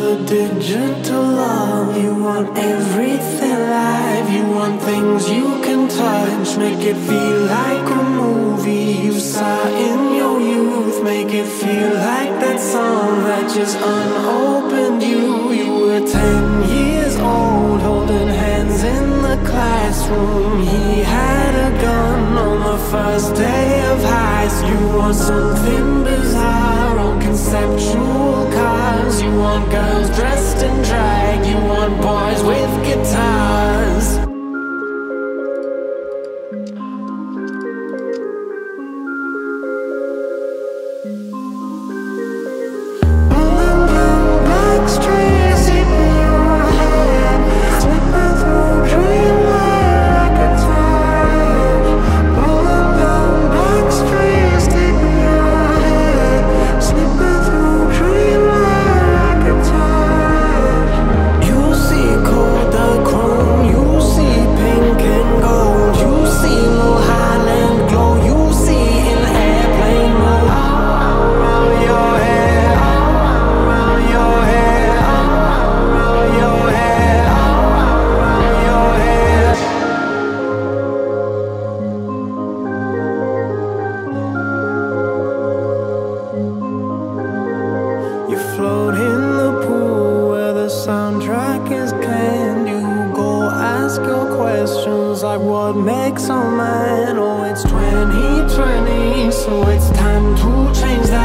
the digital love. You want everything live. You want things you can touch. Make it feel like a movie you saw in your youth. Make it feel like that song that just unopened you. You were 10 years old, holding hands in the classroom. He had a gun on the first day of high school. You want something bizarre on conceptual cars. You want girls dressed in drag. You want boys with guitars. Float in the pool where the soundtrack is canned. You go ask your questions like what makes a man. Oh, it's 2020, so it's time to change that.